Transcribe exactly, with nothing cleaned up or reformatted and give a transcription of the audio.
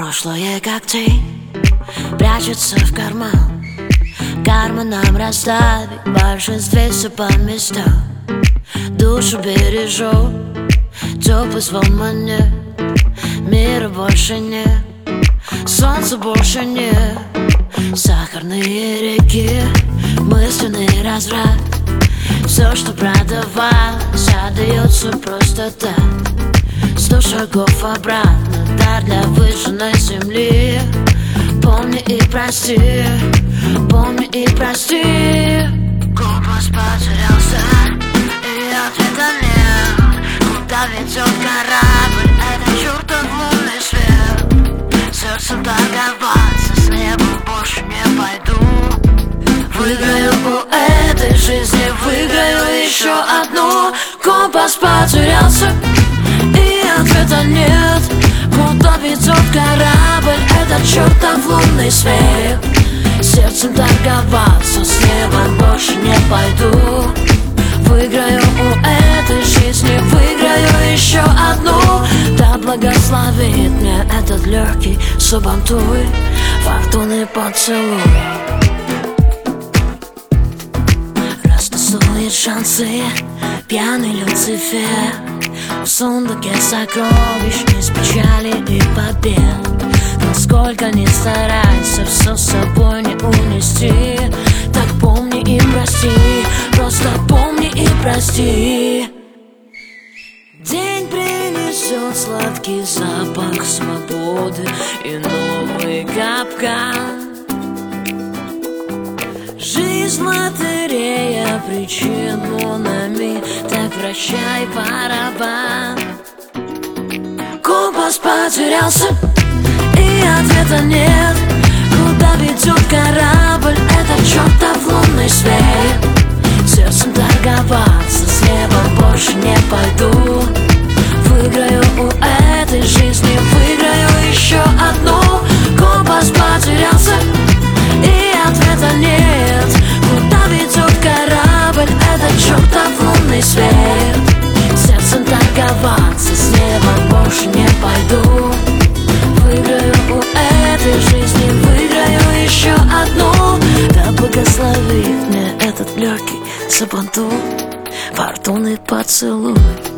Прошлое, как тень, прячется в карман. Карманом расставить в большинстве все по местам. Душу бережу, теплый звон монет. Мира больше нет, солнца больше нет. Сахарные реки, мысленный разврат. Все, что продавалось, отдается просто так. Сто шагов обратно, дар для выжженной земли. Помни и прости, помни и прости. Компас потерялся, и ответа нет. Куда ведет корабль, это чертов лунный свет. Сердцем торговаться с небом больше не пойду. Выиграю у этой жизни, выиграю еще одну. Компас потерялся, и ответа нет. Куда ведет корабль, этот чертов лунный свет. Сердцем торговаться с небом больше не пойду. Выиграю у этой жизни, выиграю еще одну. Да благословит мне этот легкий сабантуй, фортуны поцелуй. Растасует шансы пьяный Люцифер в сундуке сокровищ из печали и побед. Насколько не старайся, все с собой не унести. Так помни и прости, просто помни и прости. День принесет сладкий запах свободы и новый капкан. Жизнь лотерея причин лунами, так вращай барабан. Компас потерялся, и ответа нет. Куда ведет корабль, этот чертов лунный свет. Сердцем торговаться с небом больше не пойду. Выиграю у этой жизни, выиграю еще одну. Компас потерялся, и ответа нет. Куда ведет корабль, этот чертов лунный свет. Сердцем торговаться с небом больше не пойду. Выиграю у этой жизни, выиграю еще одну. Да благословит мне этот легкий сабантуй, фортуны поцелуй.